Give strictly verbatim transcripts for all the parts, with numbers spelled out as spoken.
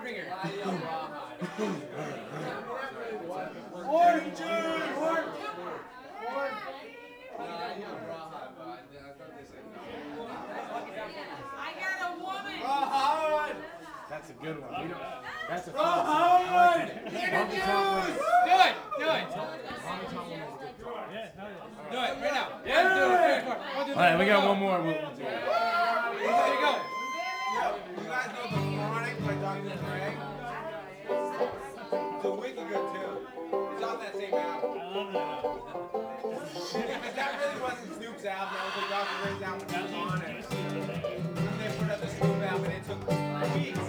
finger. Orange juice! I got a woman. Rawhide! That's a good one. We don't, that's a Rawhide! Honky Do Tonk one. it, do it. Honky Tonk one is a good call. Do it right now. Yeah. Do it. All All right, we got one more. We'll, we'll do it. There you go. You guys know The Chronic by Doctor Dre? It's a wicked good tune. It's on that same album. Because that really wasn't Snoop's album, that was the Doctor Dre's album that was on it. Then they put out the Snoop album and it took weeks.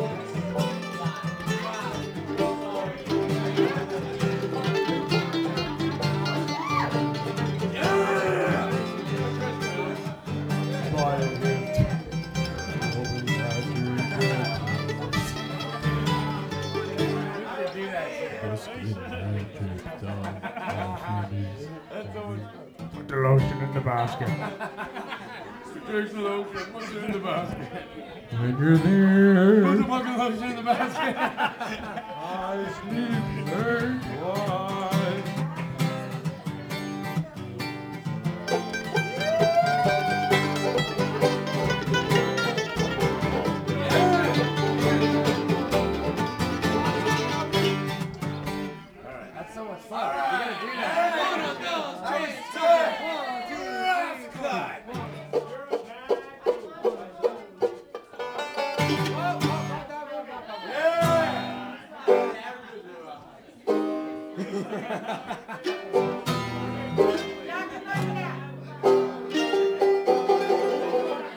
Put the lotion in the basket. There's the lotion. Put it in the basket. When you're there. Put the fucking lotion in the basket. I sleep very wide. That's so much fun. You gotta do that. Yeah!